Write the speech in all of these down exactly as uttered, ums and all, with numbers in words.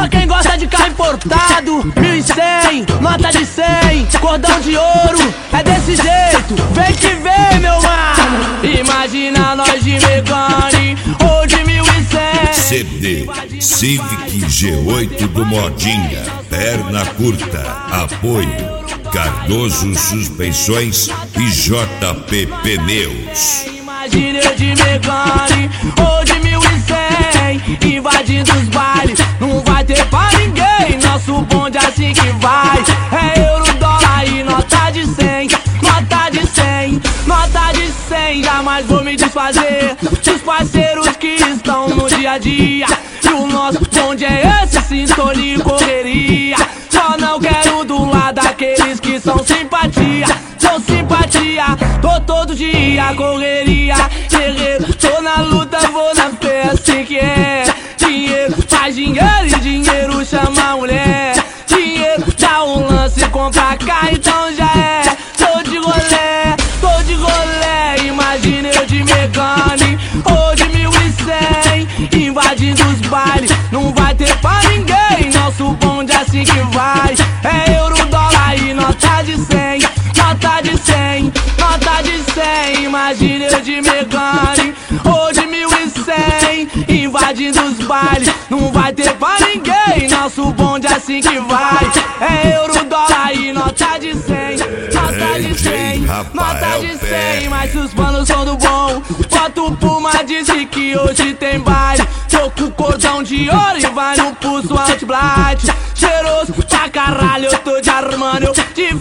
Pra quem gosta de carro importado, mil e cem, nota de cem, cordão de ouro, é desse jeito, vem que vem, meu mano. Imagina nós de Megane ou de mil e cem. C D Civic G oito do Modinha, perna curta, apoio Cardoso Suspensões e J P Pneus. Imagina eu de Megane ou de mil e cem, invadindo os bailes, não vai ter pra ninguém, nosso bonde é assim que vai. É euro, dólar e nota de cem, nota de cem, nota de cem. Jamais vou me desfazer dos parceiros que estão no dia a dia. E o nosso bonde é esse, sintonia e correria. Só não quero do lado daqueles que são simpatia. Sou simpatia, tô todo dia, correria, guerreiro, tô na luta, vou na fé, assim que é. Dinheiro faz dinheiro e dinheiro chama a mulher. Dinheiro dá um lance, compra cá, então já é. Tô de rolé, tô de rolé, imagina eu de Megane ou de mil e cem, invadindo os bailes, não vai ter pra ninguém, nosso bonde é assim que vai. É euro, dólar e nota de cem, nota de cem, nota de cem. Imagina eu de Megane ou de mil e cem, invadindo os bailes, não vai ter pra ninguém, nosso bonde é assim que vai. É euro, dólar e nota de cem, nota de cem, nota de cem. Mas se os panos são do bom, bota o Puma, disse que hoje tem baile. Tô com cordão de ouro e vai no pulso anti-blight. Cheiroso pra caralho, eu tô de Armani, eu de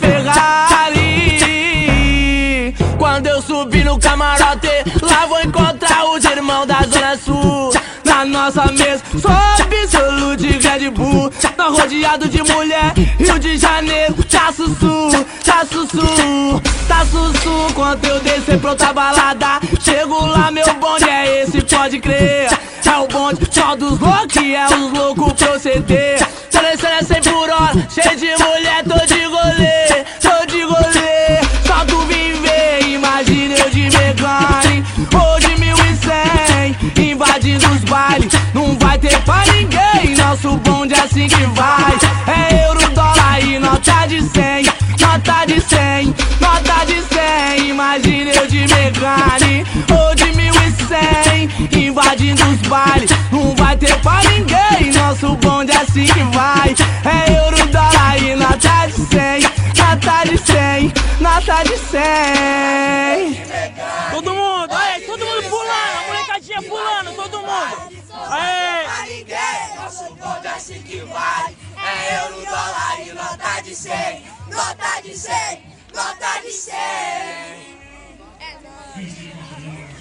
Ferrari. Quando eu subir no camarote, lá vou encontrar os irmãos da Zona Sul. Na nossa mesa, só absolute de Red Bull. Tá rodeado de mulher, Rio de Janeiro, tá sussu, tá sussu, tá sussu. Quando eu descer pra outra balada, chego lá, meu bonde é esse, pode crer. É o bonde só dos loucos, é os loucos proceder. Seleção é cem por hora, cheio de mulher, tô de rolê, tô de rolê. Só tu vim ver, imagina eu de Megane ou de mil e cem, invadindo os bailes, não vai ter pra ninguém, nosso bonde é assim que vai. É euro, dólar e nota de cem, nota de cem, nota de cem. Imagina eu de Megane ou de mil e cem, invadindo os bailes, não vai ter pra ninguém, nosso bonde é assim que vai. É euro, dólar e nota de cem, nota de cem, nota de cem. Todo mundo, aí, todo mundo pulando, a molecadinha pulando, todo mundo. Aê! Nosso bonde é assim que vai. É euro, dólar e nota de cem, nota de cem, nota de cem.